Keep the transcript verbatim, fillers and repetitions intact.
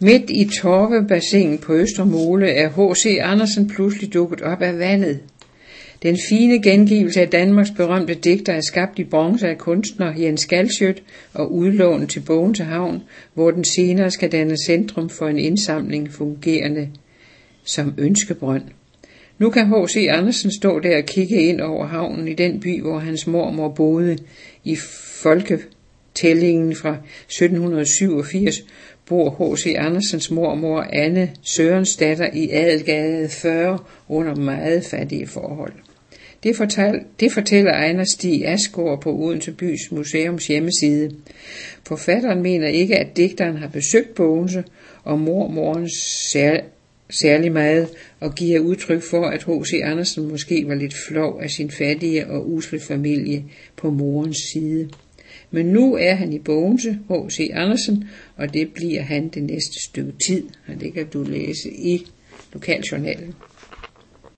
Midt i Torvebassinet på Østermole er H C Andersen pludselig dukket op af vandet. Den fine gengivelse af Danmarks berømte digter er skabt i bronze af kunstner Jens Galschiøt og udlånt til Bogense Havn, hvor den senere skal danne centrum for en indsamling fungerende som ønskebrønd. Nu kan H C Andersen stå der og kigge ind over havnen i den by, hvor hans mormor boede. I folketællingen fra sytten syvogfirs bor H C Andersens mormor Anne Sørensdatter i Adelgade fyrre under meget fattige forhold. Det, fortæl, det fortæller Ejner Stig Asgaard på Odense Bys Museums hjemmeside. Forfatteren mener ikke, at digteren har besøgt Bogense og mormoren sær, særlig meget, og giver udtryk for, at H C Andersen måske var lidt flov af sin fattige og usle familie på morens side. Men nu er han i Bogense, H C Andersen, og det bliver han det næste stykke tid, og det kan du læse i Lokaljournalen.